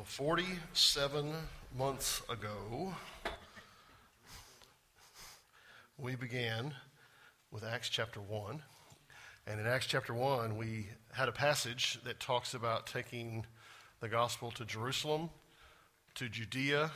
47 months ago, we began with Acts chapter 1. And in Acts chapter 1, we had a passage that talks about taking the gospel to Jerusalem, to Judea,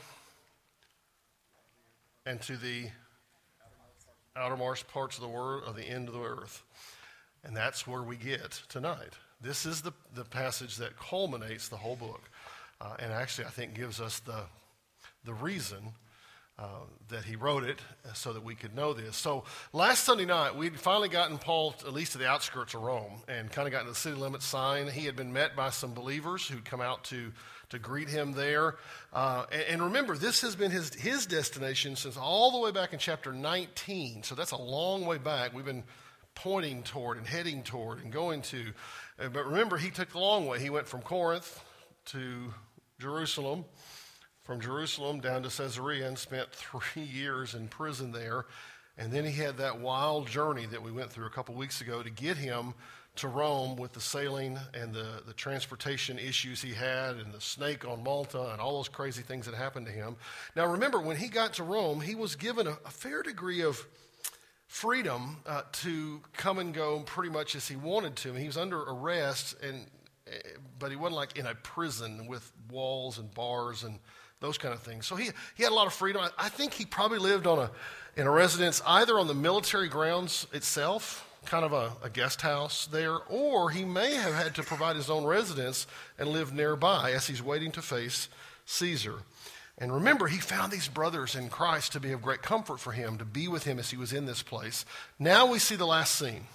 and to the outermost parts of the world, of the end of the earth. And that's where we get tonight. This is the passage that culminates the whole book. And actually, I think gives us the reason that he wrote it so that we could know this. So last Sunday night, we'd finally gotten Paul at least to the outskirts of Rome and kind of gotten the city limits sign. He had been met by some believers who'd come out to greet him there. And remember, this has been his destination since all the way back in chapter 19. So that's a long way back. We've been pointing toward and heading toward and going to. But remember, he took the long way. He went from Corinth to Jerusalem, from Jerusalem down to Caesarea, and spent 3 years in prison there. And then he had that wild journey that we went through a couple weeks ago to get him to Rome with the sailing and the transportation issues he had and the snake on Malta and all those crazy things that happened to him. Now remember, when he got to Rome, he was given a fair degree of freedom to come and go pretty much as he wanted to. He was under arrest, but he wasn't like in a prison with walls and bars and those kind of things. So he had a lot of freedom. I think he probably lived in a residence either on the military grounds itself, kind of a guest house there, or he may have had to provide his own residence and live nearby as he's waiting to face Caesar. And remember, he found these brothers in Christ to be of great comfort for him, to be with him as he was in this place. Now we see the last scene.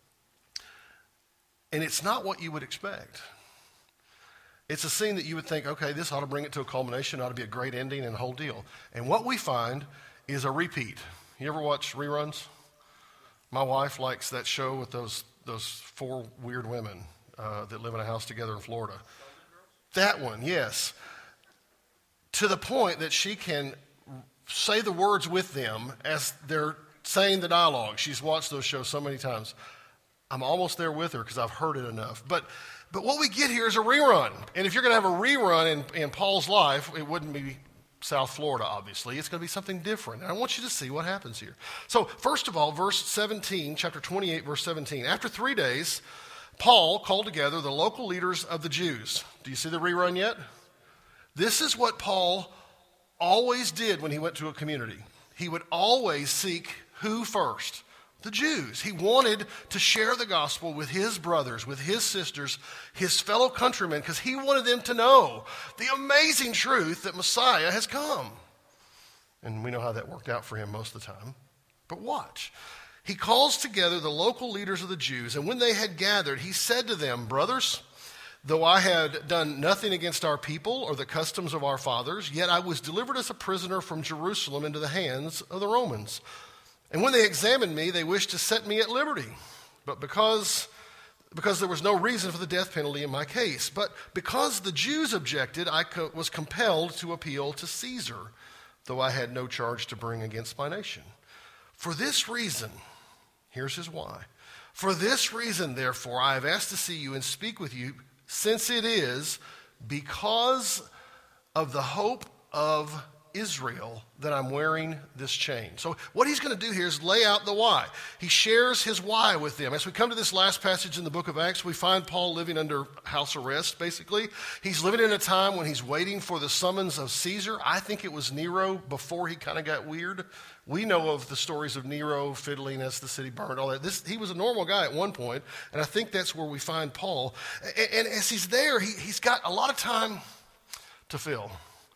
And it's not what you would expect. It's a scene that you would think, okay, this ought to bring it to a culmination, ought to be a great ending and a whole deal. And what we find is a repeat. You ever watch reruns? My wife likes that show with those four weird women that live in a house together in Florida. That one, yes. To the point that she can say the words with them as they're saying the dialogue. She's watched those shows so many times. I'm almost there with her because I've heard it enough. But what we get here is a rerun. And if you're going to have a rerun in Paul's life, it wouldn't be South Florida, obviously. It's going to be something different. And I want you to see what happens here. So first of all, verse 17, chapter 28, verse 17. After 3 days, Paul called together the local leaders of the Jews. Do you see the rerun yet? This is what Paul always did when he went to a community. He would always seek who first? The Jews. He wanted to share the gospel with his brothers, with his sisters, his fellow countrymen, because he wanted them to know the amazing truth that Messiah has come. And we know how that worked out for him most of the time. But watch. He calls together the local leaders of the Jews, and when they had gathered, he said to them, "Brothers, though I had done nothing against our people or the customs of our fathers, yet I was delivered as a prisoner from Jerusalem into the hands of the Romans. And when they examined me, they wished to set me at liberty, but because there was no reason for the death penalty in my case. But because the Jews objected, I was compelled to appeal to Caesar, though I had no charge to bring against my nation. For this reason," here's his why, "for this reason, therefore, I have asked to see you and speak with you, since it is because of the hope of Israel that I'm wearing this chain." So what he's going to do here is lay out the why. He shares his why with them. As we come to this last passage in the book of Acts, we find Paul living under house arrest, basically. He's living in a time when he's waiting for the summons of Caesar. I think it was Nero before he kind of got weird. We know of the stories of Nero fiddling as the city burned, all that. He was a normal guy at one point, and I think that's where we find Paul. And as he's there, he's got a lot of time to fill.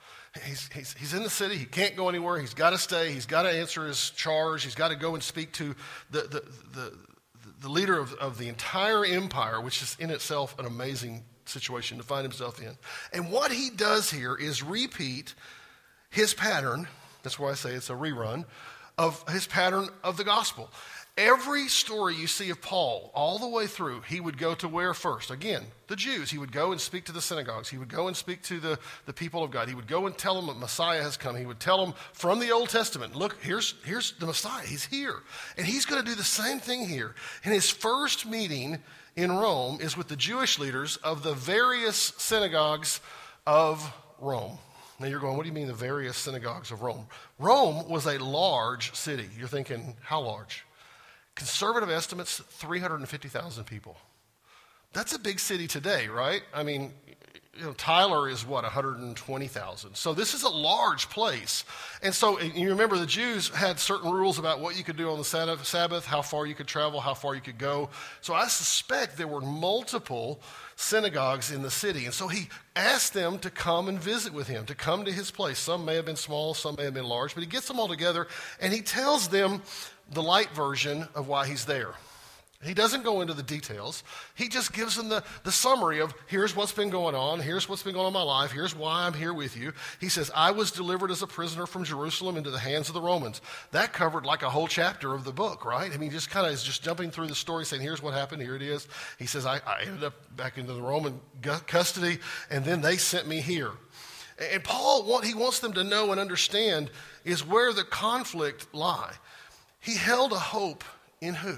He's in the city. He can't go anywhere. He's got to stay. He's got to answer his charge. He's got to go and speak to the leader of the entire empire, which is in itself an amazing situation to find himself in. And what he does here is repeat his pattern. That's why I say it's a rerun of his pattern of the gospel. Every story you see of Paul, all the way through, he would go to where first? Again, the Jews. He would go and speak to the synagogues. He would go and speak to the people of God. He would go and tell them that Messiah has come. He would tell them from the Old Testament, look, here's the Messiah. He's here. And he's going to do the same thing here. And his first meeting in Rome is with the Jewish leaders of the various synagogues of Rome. Now you're going, what do you mean the various synagogues of Rome? Rome was a large city. You're thinking, how large? Conservative estimates, 350,000 people. That's a big city today, right? I mean, Tyler is what, 120,000. So this is a large place. And so you remember the Jews had certain rules about what you could do on the Sabbath, how far you could travel, how far you could go. So I suspect there were multiple synagogues in the city. And so he asked them to come and visit with him, to come to his place. Some may have been small, some may have been large, but he gets them all together and he tells them the light version of why he's there. He doesn't go into the details. He just gives them the summary of here's what's been going on, here's what's been going on in my life, here's why I'm here with you. He says, I was delivered as a prisoner from Jerusalem into the hands of the Romans. That covered like a whole chapter of the book, right? I mean, just kind of is just jumping through the story saying, here's what happened, here it is. He says, I ended up back into the Roman custody, and then they sent me here. And Paul, what he wants them to know and understand is where the conflict lie. He held a hope in who?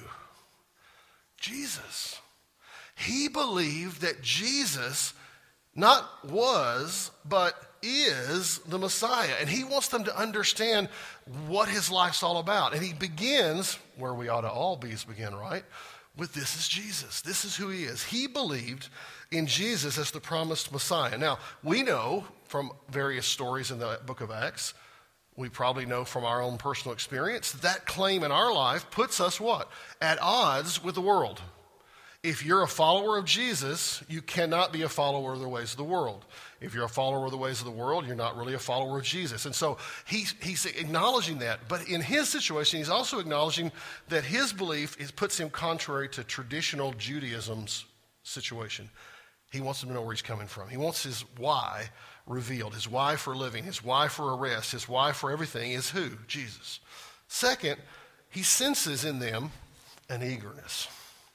Jesus. He believed that Jesus not was, but is the Messiah. And he wants them to understand what his life's all about. And he begins, where we ought to all begin, right? With this is Jesus. This is who he is. He believed in Jesus as the promised Messiah. Now, we know from various stories in the book of Acts, we probably know from our own personal experience, that claim in our life puts us what? At odds with the world. If you're a follower of Jesus, you cannot be a follower of the ways of the world. If you're a follower of the ways of the world, you're not really a follower of Jesus. And so he's acknowledging that. But in his situation, he's also acknowledging that his belief puts him contrary to traditional Judaism's situation. He wants them to know where he's coming from. He wants his why revealed. His why for living, his why for arrest, his why for everything is who? Jesus. Second, he senses in them an eagerness.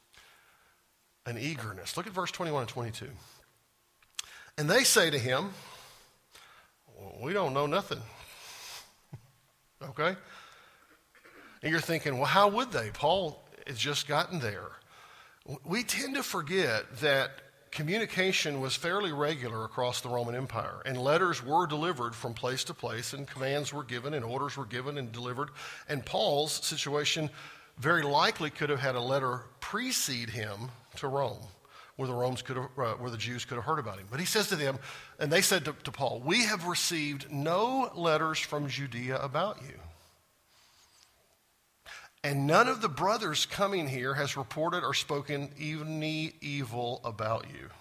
An eagerness. Look at verse 21 and 22. And they say to him, we don't know nothing. Okay? And you're thinking, well, how would they? Paul has just gotten there. We tend to forget that communication was fairly regular across the Roman Empire, and letters were delivered from place to place, and commands were given, and orders were given and delivered. And Paul's situation very likely could have had a letter precede him to Rome, where the Jews could have heard about him. But he says to them, and they said to Paul, we have received no letters from Judea about you. And none of the brothers coming here has reported or spoken any evil about you.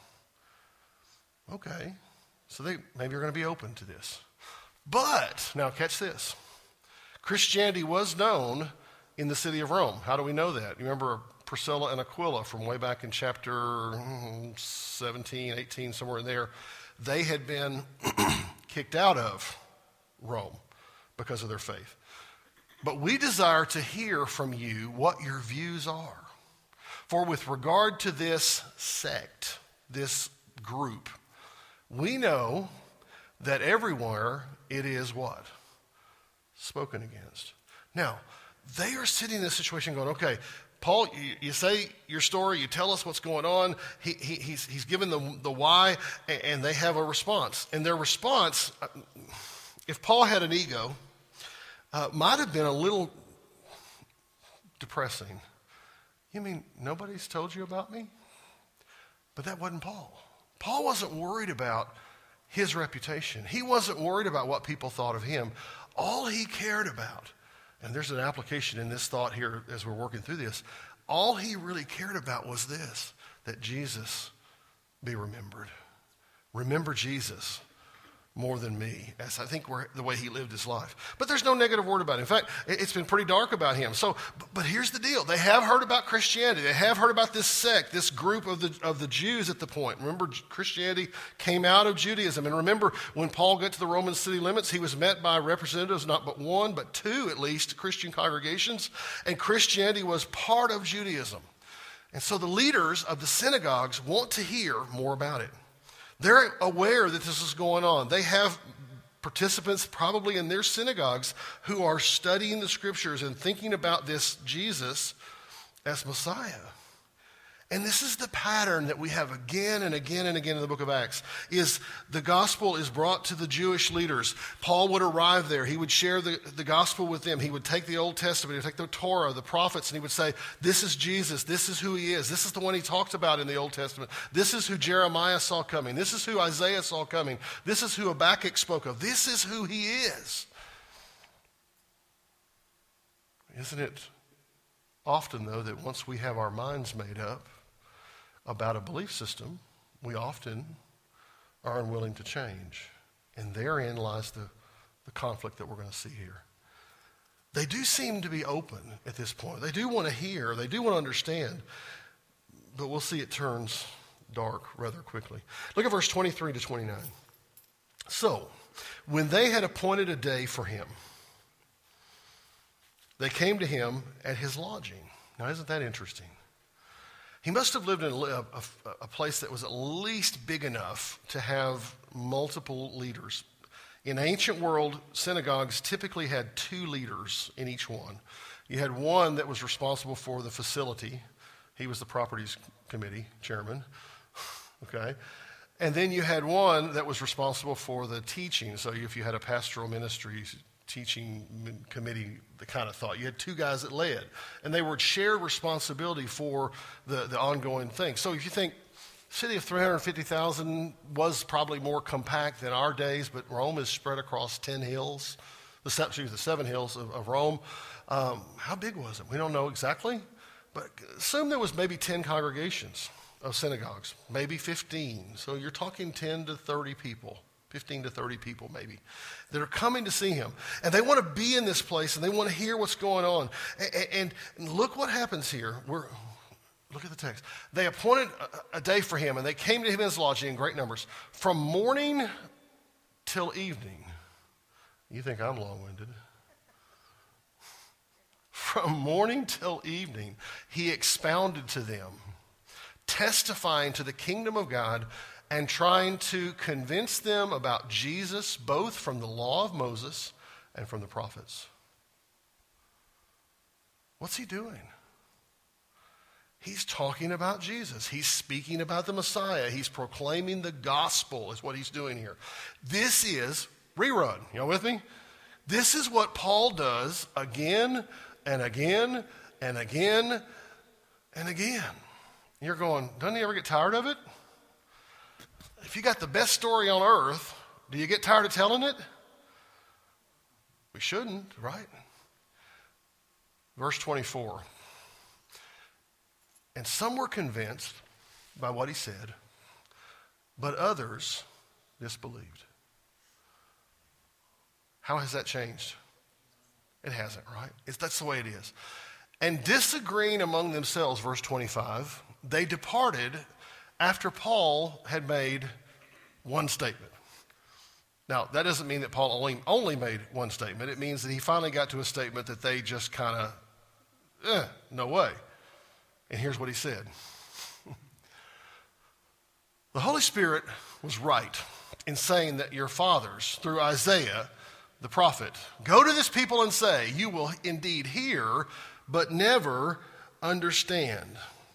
Okay, so they maybe are going to be open to this. But, now catch this. Christianity was known in the city of Rome. How do we know that? You remember Priscilla and Aquila from way back in chapter 17, 18, somewhere in there. They had been kicked out of Rome because of their faith. But we desire to hear from you what your views are. For with regard to this sect, this group, we know that everywhere it is what? Spoken against. Now, they are sitting in this situation going, okay, Paul, you say your story, you tell us what's going on. He's given the why, and they have a response. And their response, if Paul had an ego, might have been a little depressing. You mean nobody's told you about me? But that wasn't Paul. Paul wasn't worried about his reputation. He wasn't worried about what people thought of him. All he cared about, and there's an application in this thought here as we're working through this, all he really cared about was this, that Jesus be remembered. Remember Jesus more than me, as I think the way he lived his life. But there's no negative word about it. In fact, it's been pretty dark about him. So, but here's the deal. They have heard about Christianity. They have heard about this sect, this group of the Jews at the point. Remember, Christianity came out of Judaism. And remember, when Paul got to the Roman city limits, he was met by representatives, not but one, but two at least, Christian congregations. And Christianity was part of Judaism. And so the leaders of the synagogues want to hear more about it. They're aware that this is going on. They have participants probably in their synagogues who are studying the scriptures and thinking about this Jesus as Messiah. And this is the pattern that we have again and again and again in the book of Acts, is the gospel is brought to the Jewish leaders. Paul would arrive there. He would share the gospel with them. He would take the Old Testament, he would take the Torah, the prophets, and he would say, this is Jesus. This is who he is. This is the one he talked about in the Old Testament. This is who Jeremiah saw coming. This is who Isaiah saw coming. This is who Habakkuk spoke of. This is who he is. Isn't it often, though, that once we have our minds made up about a belief system, we often are unwilling to change. And therein lies the conflict that we're going to see here. They do seem to be open at this point. They do want to hear. They do want to understand. But we'll see it turns dark rather quickly. Look at verse 23 to 29. So, when they had appointed a day for him, they came to him at his lodging. Now, isn't that interesting? He must have lived in a place that was at least big enough to have multiple leaders. In the ancient world, synagogues typically had 2 leaders in each one. You had one that was responsible for the facility. He was the properties committee chairman. Okay. And then you had one that was responsible for the teaching. So if you had a pastoral ministry teaching committee, the kind of thought. You had 2 guys that led, and they would share responsibility for the ongoing thing. So if you think city of 350,000 was probably more compact than our days, but Rome is spread across 10 hills, the 7 hills of Rome. How big was it? We don't know exactly, but assume there was maybe 10 congregations of synagogues, maybe 15. So you're talking 10 to 30 people. 15 to 30 people maybe, that are coming to see him. And they want to be in this place, and they want to hear what's going on. And look what happens here. Look at the text. They appointed a day for him, and they came to him in his lodging in great numbers. From morning till evening. You think I'm long-winded. From morning till evening, he expounded to them, testifying to the kingdom of God and trying to convince them about Jesus, both from the law of Moses and from the prophets. What's he doing? He's talking about Jesus. He's speaking about the Messiah. He's proclaiming the gospel is what he's doing here. This is rerun. Y'all with me? This is what Paul does again and again and again and again. You're going, doesn't he ever get tired of it? If you got the best story on earth, do you get tired of telling it? We shouldn't, right? Verse 24. And some were convinced by what he said, but others disbelieved. How has that changed? It hasn't, right? That's the way it is. And disagreeing among themselves, verse 25, they departed after Paul had made one statement. Now, that doesn't mean that Paul only made one statement. It means that he finally got to a statement that they just kind of, no way. And here's what he said. The Holy Spirit was right in saying that your fathers, through Isaiah, the prophet, go to this people and say, you will indeed hear, but never understand.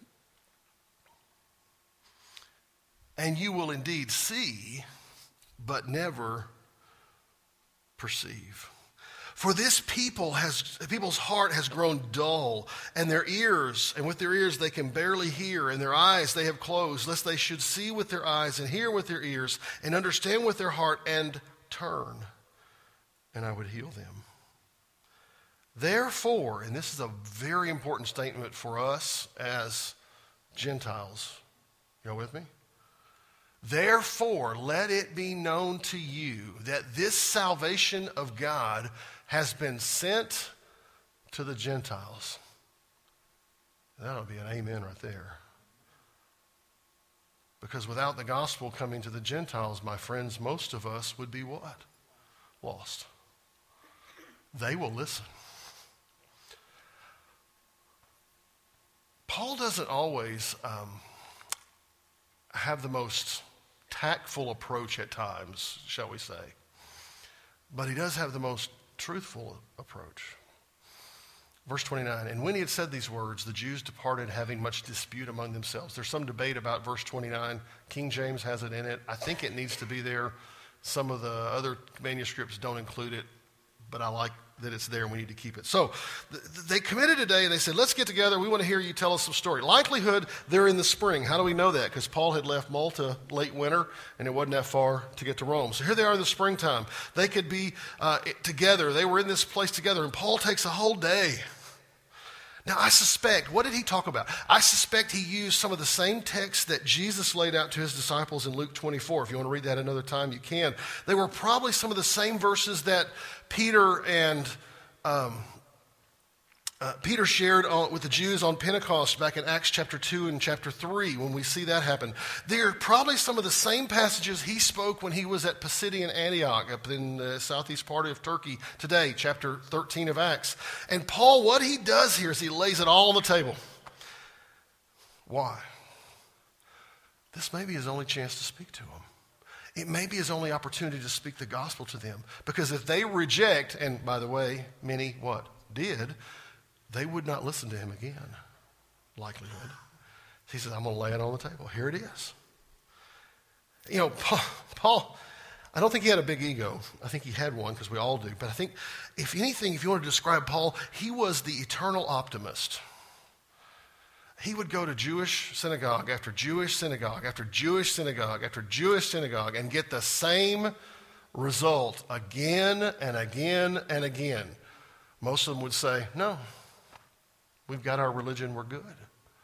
And you will indeed see, but never perceive. For this people's heart has grown dull, and their ears, and with their ears they can barely hear, and their eyes they have closed, lest they should see with their eyes and hear with their ears, and understand with their heart, and turn, and I would heal them. Therefore, and this is a very important statement for us as Gentiles. You with me? Therefore, let it be known to you that this salvation of God has been sent to the Gentiles. That'll be an amen right there. Because without the gospel coming to the Gentiles, my friends, most of us would be what? Lost. They will listen. Paul doesn't always have the most tactful approach at times, shall we say. But he does have the most truthful approach. Verse 29, and when he had said these words, the Jews departed, having much dispute among themselves. There's some debate about verse 29. King James has it in it. I think it needs to be there. Some of the other manuscripts don't include it, but I like that it's there and we need to keep it. So they committed a day and they said, let's get together. We want to hear you tell us some story. Likelihood, they're in the spring. How do we know that? Because Paul had left Malta late winter and it wasn't that far to get to Rome. So here they are in the springtime. They could be together. They were in this place together and Paul takes a whole day. Now, I suspect, what did he talk about? I suspect he used some of the same texts that Jesus laid out to his disciples in Luke 24. If you want to read that another time, you can. They were probably some of the same verses that Peter and Peter shared with the Jews on Pentecost back in Acts chapter 2 and chapter 3 when we see that happen. They're probably some of the same passages he spoke when he was at Pisidian Antioch up in the southeast part of Turkey today, chapter 13 of Acts. And Paul, what he does here is he lays it all on the table. Why? This may be his only chance to speak to them. It may be his only opportunity to speak the gospel to them. Because if they reject, and by the way, many what? Did, they would not listen to him again, likelihood. He says, I'm going to lay it on the table. Here it is. You know, Paul, I don't think he had a big ego. I think he had one because we all do. But I think, if anything, if you want to describe Paul, he was the eternal optimist. He would go to Jewish synagogue after Jewish synagogue after Jewish synagogue after Jewish synagogue and get the same result again and again and again. Most of them would say, no, we've got our religion, we're good.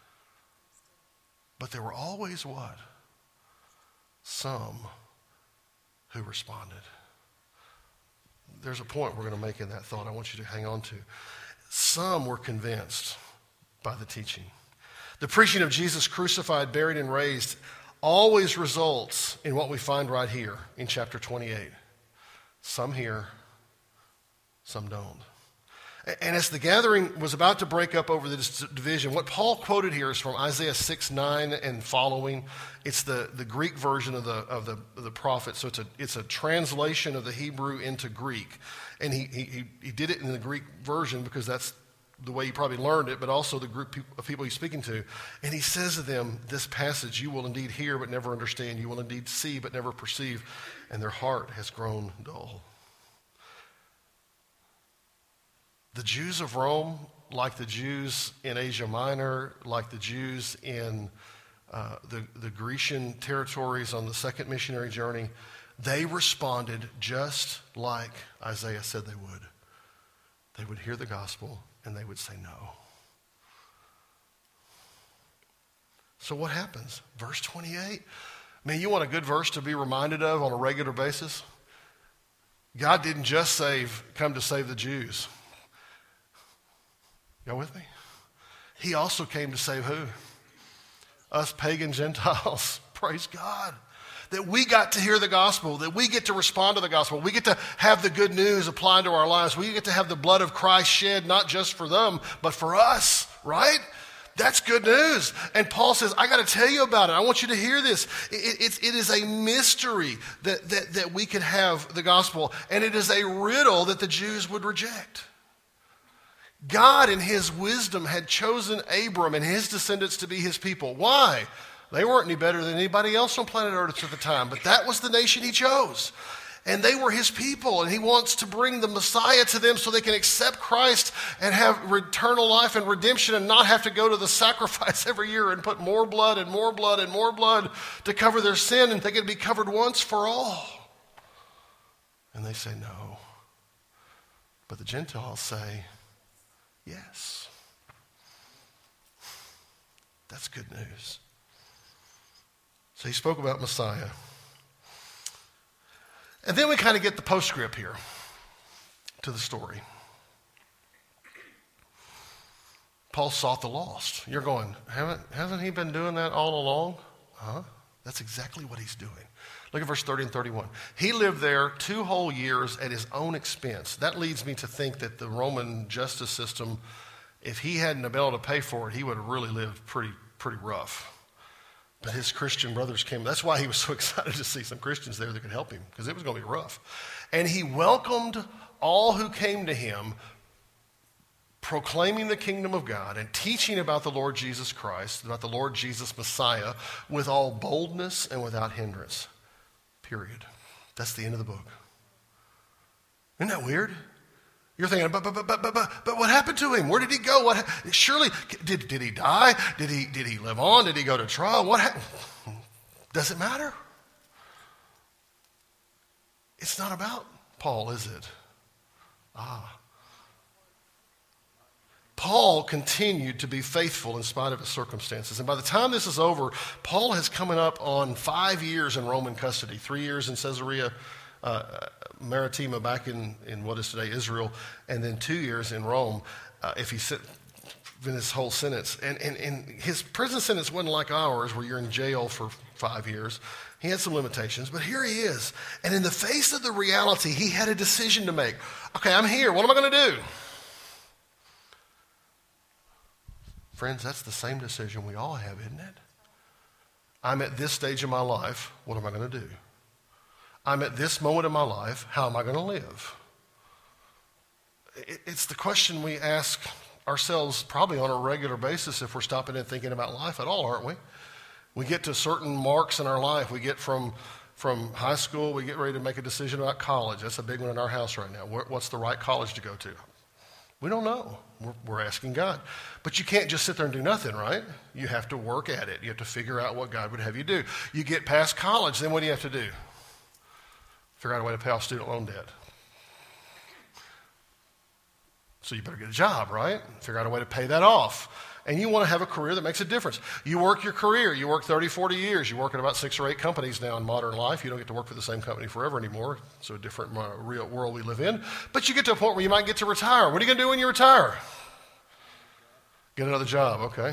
But there were always what? Some who responded. There's a point we're going to make in that thought I want you to hang on to. Some were convinced by the teaching. The preaching of Jesus crucified, buried, and raised always results in what we find right here in chapter 28. Some hear, some don't. And as the gathering was about to break up over this division, what Paul quoted here is from Isaiah 6:9 and following. It's the Greek version of the prophet, so it's a translation of the Hebrew into Greek. And he did it in the Greek version because that's the way he probably learned it, but also the group of people he's speaking to. And he says to them, this passage, you will indeed hear but never understand. You will indeed see but never perceive. And their heart has grown dull. The Jews of Rome, like the Jews in Asia Minor, like the Jews in the Grecian territories on the second missionary journey, they responded just like Isaiah said they would. They would hear the gospel and they would say no. So what happens? Verse 28. Man, you want a good verse to be reminded of on a regular basis? God didn't just come to save the Jews. Y'all with me? He also came to save who? Us pagan Gentiles. Praise God. That we got to hear the gospel, that we get to respond to the gospel. We get to have the good news applied to our lives. We get to have the blood of Christ shed, not just for them, but for us, right? That's good news. And Paul says, I got to tell you about it. I want you to hear this. It is a mystery that we could have the gospel, and it is a riddle that the Jews would reject. God in his wisdom had chosen Abram and his descendants to be his people. Why? They weren't any better than anybody else on planet Earth at the time, but that was the nation he chose. And they were his people, and he wants to bring the Messiah to them so they can accept Christ and have eternal life and redemption and not have to go to the sacrifice every year and put more blood and more blood and more blood to cover their sin, and they can be covered once for all. And they say no. But the Gentiles say yes. That's good news. So he spoke about Messiah. And then we kind of get the postscript here to the story. Paul sought the lost. You're going, hasn't he been doing that all along? Huh? That's exactly what he's doing. Look at verse 30 and 31. He lived there 2 whole years at his own expense. That leads me to think that the Roman justice system, if he hadn't been able to pay for it, he would have really lived pretty rough. But his Christian brothers came. That's why he was so excited to see some Christians there that could help him, because it was going to be rough. And he welcomed all who came to him, proclaiming the kingdom of God and teaching about the Lord Jesus Christ, about the Lord Jesus Messiah, with all boldness and without hindrance. Period. That's the end of the book. Isn't that weird? You're thinking, but what happened to him? Where did he go? Surely, did he die? Did he live on? Did he go to trial? What happened? Does it matter? It's not about Paul, is it? Paul continued to be faithful in spite of his circumstances. And by the time this is over, Paul has coming up on 5 years in Roman custody, 3 years in Caesarea Maritima back in what is today Israel, and then 2 years in Rome if he sit in his whole sentence. And his prison sentence wasn't like ours where you're in jail for 5 years. He had some limitations, but here he is. And in the face of the reality, he had a decision to make. Okay, I'm here. What am I going to do? Friends, that's the same decision we all have, isn't it? I'm at this stage of my life. What am I going to do? I'm at this moment in my life. How am I going to live? It's the question we ask ourselves probably on a regular basis if we're stopping and thinking about life at all, aren't we? We get to certain marks in our life. We get from high school, we get ready to make a decision about college. That's a big one in our house right now. What's the right college to go to? We don't know. We're asking God. But you can't just sit there and do nothing, right? You have to work at it. You have to figure out what God would have you do. You get past college, then what do you have to do? Figure out a way to pay off student loan debt. So you better get a job, right? Figure out a way to pay that off. And you want to have a career that makes a difference. You work your career. You work 30, 40 years. You work at about 6 or 8 companies now in modern life. You don't get to work for the same company forever anymore. It's a different real world we live in. But you get to a point where you might get to retire. What are you going to do when you retire? Get another job, okay.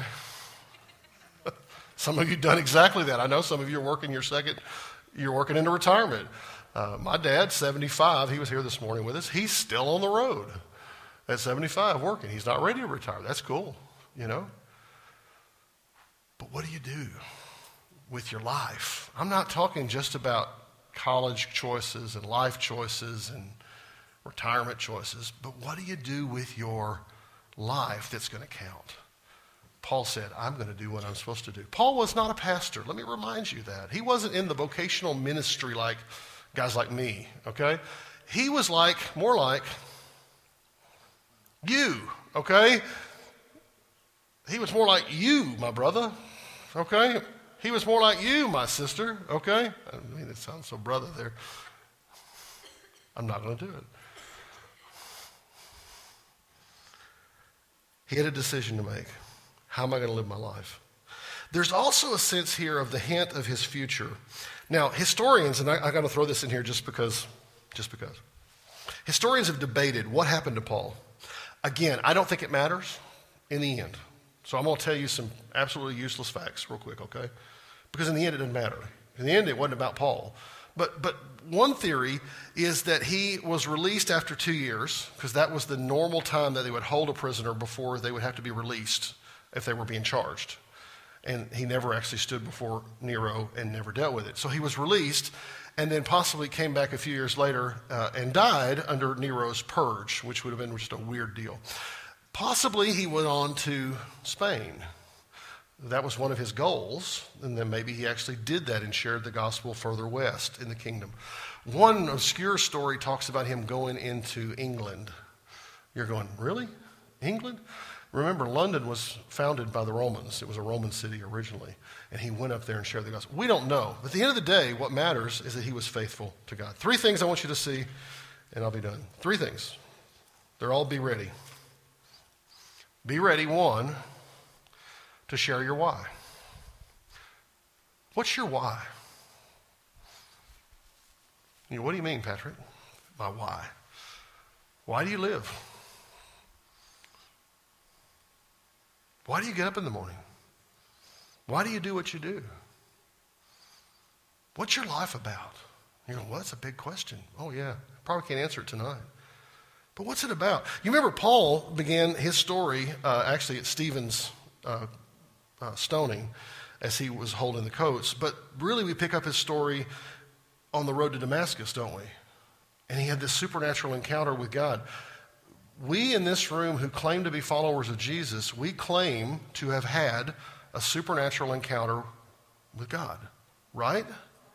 Some of you have done exactly that. I know some of you are working you're working into retirement. My dad, 75, he was here this morning with us. He's still on the road at 75 working. He's not ready to retire. That's cool, you know. But what do you do with your life? I'm not talking just about college choices and life choices and retirement choices, but what do you do with your life that's going to count? Paul said, I'm going to do what I'm supposed to do. Paul was not a pastor. Let me remind you that. He wasn't in the vocational ministry like guys like me, okay? He was more like you, okay? He was more like you, my brother, okay? He was more like you, my sister, okay? I mean, it sounds so brother there. I'm not going to do it. He had a decision to make. How am I going to live my life? There's also a sense here of the hint of his future. Now, historians, and I got to throw this in here just because. Historians have debated what happened to Paul. Again, I don't think it matters in the end. So I'm going to tell you some absolutely useless facts real quick, okay? Because in the end, it doesn't matter. In the end, it wasn't about Paul. But one theory is that he was released after 2 years, because that was the normal time that they would hold a prisoner before they would have to be released if they were being charged. And he never actually stood before Nero and never dealt with it. So he was released and then possibly came back a few years later and died under Nero's purge, which would have been just a weird deal. Possibly he went on to Spain. That was one of his goals, and then maybe he actually did that and shared the gospel further west in the kingdom. One obscure story talks about him going into England. You're going, really? England? Remember, London was founded by the Romans. It was a Roman city originally, and he went up there and shared the gospel. We don't know. But at the end of the day, what matters is that he was faithful to God. 3 things I want you to see, and I'll be done. 3 things. They're all be ready. Be ready, 1, to share your why. What's your why? What do you mean, Patrick? My why. Why do you live? Why do you get up in the morning? Why do you do what you do? What's your life about? You're going, well, that's a big question. Oh, yeah. Probably can't answer it tonight. But what's it about? You remember Paul began his story actually at Stephen's stoning as he was holding the coats. But really we pick up his story on the road to Damascus, don't we? And he had this supernatural encounter with God. we in this room who claim to be followers of Jesus, we claim to have had a supernatural encounter with God, right?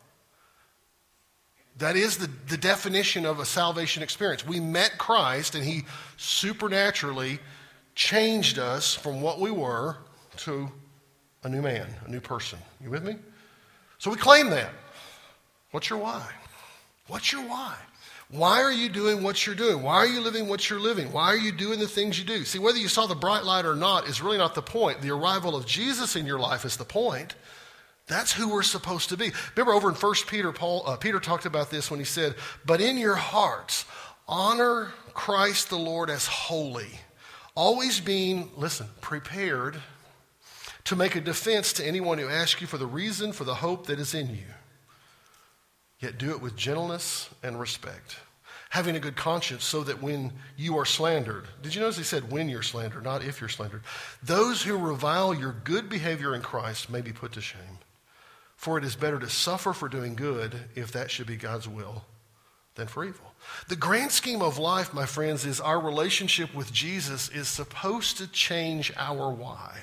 That is the definition of a salvation experience. We met Christ and he supernaturally changed us from what we were to a new man, a new person. You with me? So we claim that. What's your why? What's your why? Why are you doing what you're doing? Why are you living what you're living? Why are you doing the things you do? See, whether you saw the bright light or not is really not the point. The arrival of Jesus in your life is the point. That's who we're supposed to be. Remember over in 1 Peter, Peter talked about this when he said, but in your hearts, honor Christ the Lord as holy, always being, listen, prepared to make a defense to anyone who asks you for the reason for the hope that is in you. Yet do it with gentleness and respect, having a good conscience so that when you are slandered, did you notice he said when you're slandered, not if you're slandered, those who revile your good behavior in Christ may be put to shame. For it is better to suffer for doing good, if that should be God's will, than for evil. The grand scheme of life, my friends, is our relationship with Jesus is supposed to change our why.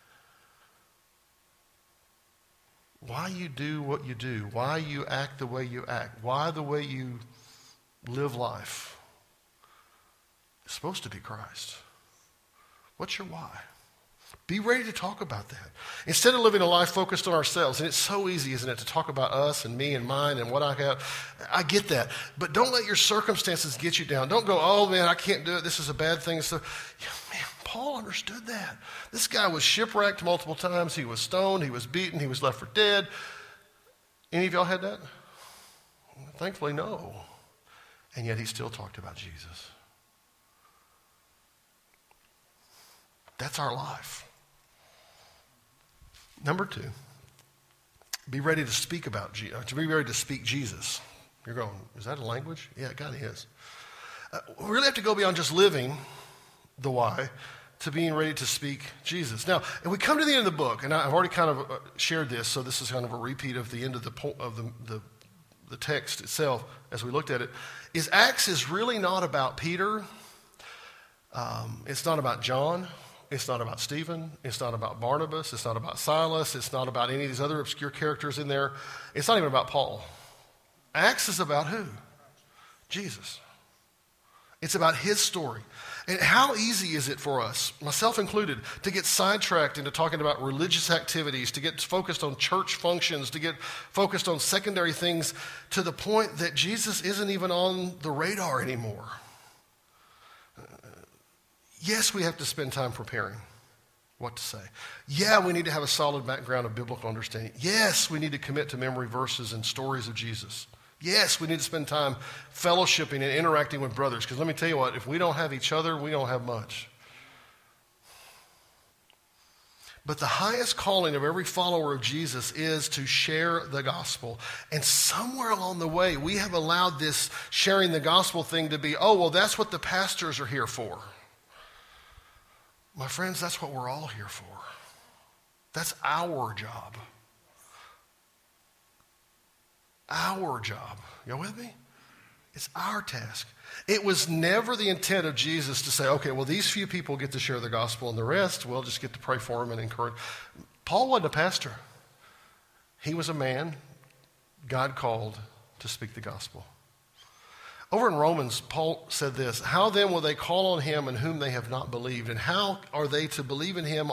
Why you do what you do, why you act the way you act, why the way you live life. It's supposed to be Christ. What's your why? Be ready to talk about that. Instead of living a life focused on ourselves, and it's so easy, isn't it, to talk about us and me and mine and what I have. I get that. But don't let your circumstances get you down. Don't go, oh man, I can't do it. This is a bad thing. So, yeah, man, Paul understood that. This guy was shipwrecked multiple times. He was stoned. He was beaten. He was left for dead. Any of y'all had that? Thankfully, no. And yet he still talked about Jesus. That's our life. Number 2, be ready to speak about to be ready to speak Jesus. You're going, is that a language? Yeah, it kind of is. We really have to go beyond just living the why to being ready to speak Jesus. Now, if we come to the end of the book, and I've already kind of shared this, so this is kind of a repeat of the end of the text itself as we looked at it, is Acts is really not about Peter. It's not about John. It's not about Stephen. It's not about Barnabas. It's not about Silas. It's not about any of these other obscure characters in there. It's not even about Paul. Acts is about who? Jesus. It's about his story. And how easy is it for us, myself included, to get sidetracked into talking about religious activities, to get focused on church functions, to get focused on secondary things to the point that Jesus isn't even on the radar anymore. Yes, we have to spend time preparing what to say. Yeah, we need to have a solid background of biblical understanding. Yes, we need to commit to memory verses and stories of Jesus. Yes, we need to spend time fellowshipping and interacting with brothers. Because let me tell you what, if we don't have each other, we don't have much. But the highest calling of every follower of Jesus is to share the gospel. And somewhere along the way, we have allowed this sharing the gospel thing to be, oh, well, that's what the pastors are here for. My friends, that's what we're all here for. That's our job. Our job. You with me? It's our task. It was never the intent of Jesus to say, okay, well, these few people get to share the gospel and the rest, we'll just get to pray for them and encourage. Paul wasn't a pastor. He was a man God called to speak the gospel. Over in Romans, Paul said this, how then will they call on him in whom they have not believed? And how are they to believe in him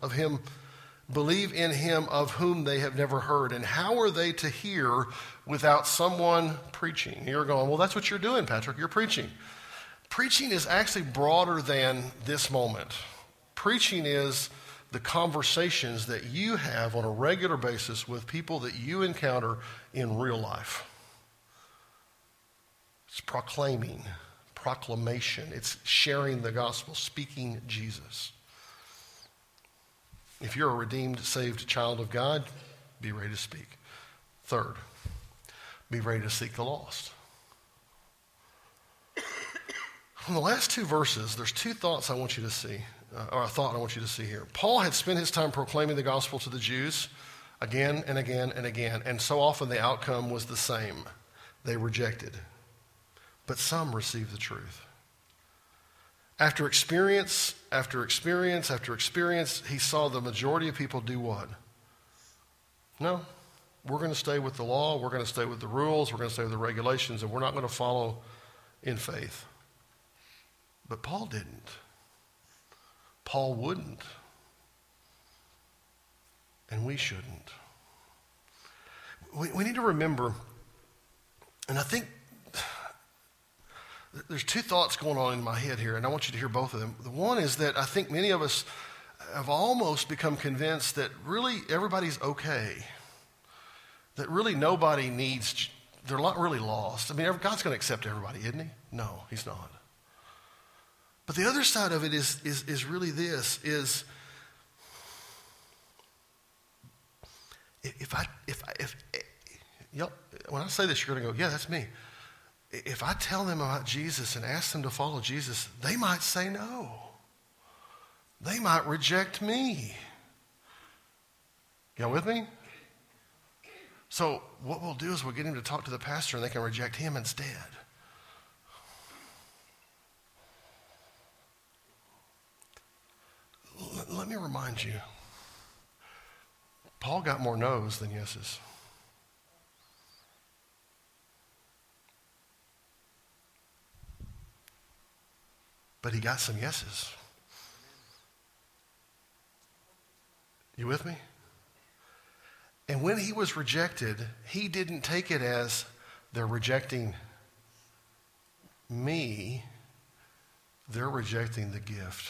of whom they have never heard? And how are they to hear without someone preaching? You're going, well, that's what you're doing, Patrick. You're preaching. Preaching is actually broader than this moment. Preaching is the conversations that you have on a regular basis with people that you encounter in real life. It's proclamation. It's sharing the gospel, speaking Jesus. If you're a redeemed, saved child of God, be ready to speak. Third, be ready to seek the lost. From the last 2 verses, there's 2 thoughts I want you to see, or a thought I want you to see here. Paul had spent his time proclaiming the gospel to the Jews again and again and again, and so often the outcome was the same. They rejected. But some received the truth. After experience after experience after experience, he saw the majority of people do what? No, we're going to stay with the law, we're going to stay with the rules, we're going to stay with the regulations, and we're not going to follow in faith. But Paul didn't. Paul wouldn't. And we shouldn't. We need to remember, and I think there's two thoughts going on in my head here, and I want you to hear both of them. The one is that I think many of us have almost become convinced that really everybody's okay, that really nobody needs, they're not really lost. I mean, God's going to accept everybody, isn't he? No, he's not. But the other side of it is really this, is when I say this, you're going to go, yeah, that's me. If I tell them about Jesus and ask them to follow Jesus, they might say no. They might reject me. Y'all with me? So what we'll do is we'll get him to talk to the pastor and they can reject him instead. Let me remind you, Paul got more no's than yeses. But he got some yeses. You with me? And when he was rejected, he didn't take it as they're rejecting me. They're rejecting the gift.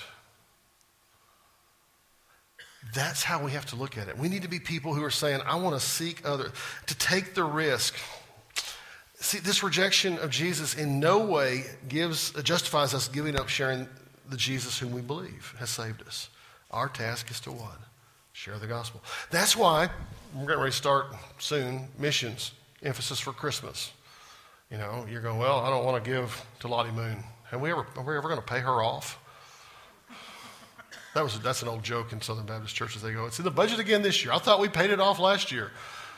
That's how we have to look at it. We need to be people who are saying, I want to seek others, to take the risk. See, this rejection of Jesus in no way justifies us giving up sharing the Jesus whom we believe has saved us. Our task is to what? Share the gospel. That's why we're getting ready to start soon, missions, emphasis for Christmas. You know, you're going, well, I don't want to give to Lottie Moon. Are we ever going to pay her off? That's an old joke in Southern Baptist churches. They go, it's in the budget again this year. I thought we paid it off last year.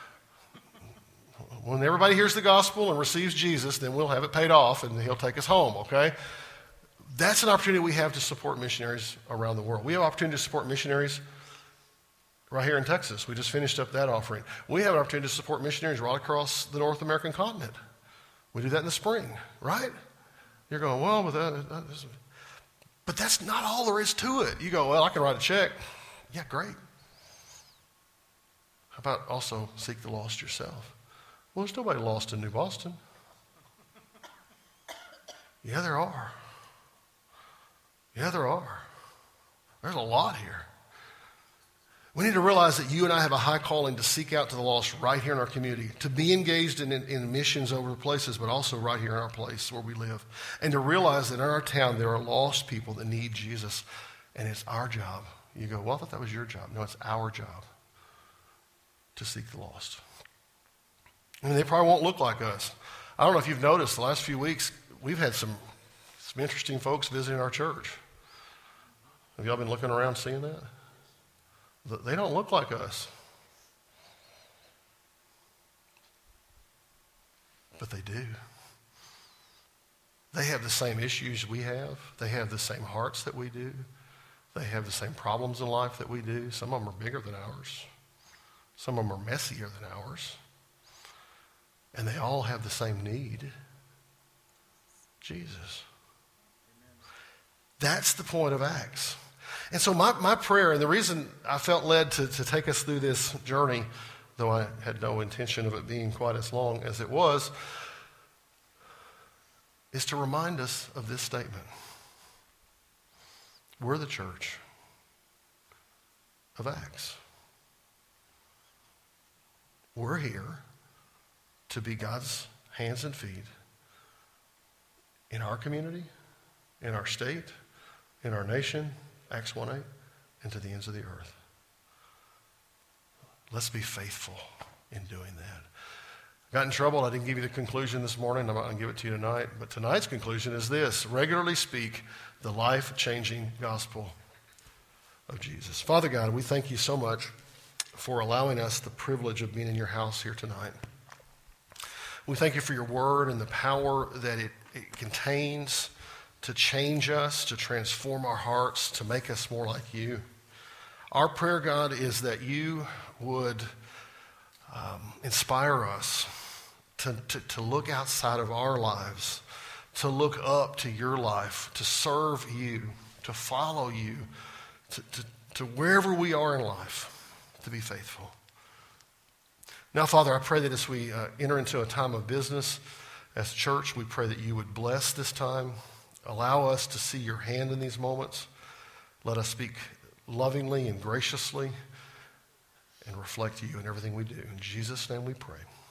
When everybody hears the gospel and receives Jesus, then we'll have it paid off and he'll take us home, okay? That's an opportunity we have to support missionaries around the world. We have an opportunity to support missionaries right here in Texas. We just finished up that offering. We have an opportunity to support missionaries right across the North American continent. We do that in the spring, right? You're going, well, but that's not all there is to it. You go, well, I can write a check. Yeah, great. How about also seek the lost yourself? Well, there's nobody lost in New Boston. Yeah, there are. Yeah, there are. There's a lot here. We need to realize that you and I have a high calling to seek out to the lost right here in our community, to be engaged in missions over places, but also right here in our place where we live. And to realize that in our town there are lost people that need Jesus, and it's our job. You go, well, I thought that was your job. No, it's our job to seek the lost. I mean, they probably won't look like us. I don't know if you've noticed the last few weeks, we've had some interesting folks visiting our church. Have y'all been looking around seeing that? They don't look like us. But they do. They have the same issues we have. They have the same hearts that we do. They have the same problems in life that we do. Some of them are bigger than ours. Some of them are messier than ours. And they all have the same need. Jesus. That's the point of Acts. And so my prayer, and the reason I felt led to take us through this journey, though I had no intention of it being quite as long as it was, is to remind us of this statement. We're the church of Acts. We're here to be God's hands and feet in our community, in our state, in our nation, Acts 1:8, and to the ends of the earth. Let's be faithful in doing that. I got in trouble. I didn't give you the conclusion this morning. I'm not going to give it to you tonight. But tonight's conclusion is this: regularly speak the life-changing gospel of Jesus. Father God, we thank you so much for allowing us the privilege of being in your house here tonight. We thank you for your word and the power that it contains, to change us, to transform our hearts, to make us more like you. Our prayer, God, is that you would inspire us to look outside of our lives, to look up to your life, to serve you, to follow you, to wherever we are in life, to be faithful. Now, Father, I pray that as we enter into a time of business as church, we pray that you would bless this time. Allow us to see your hand in these moments. Let us speak lovingly and graciously and reflect you in everything we do. In Jesus' name we pray.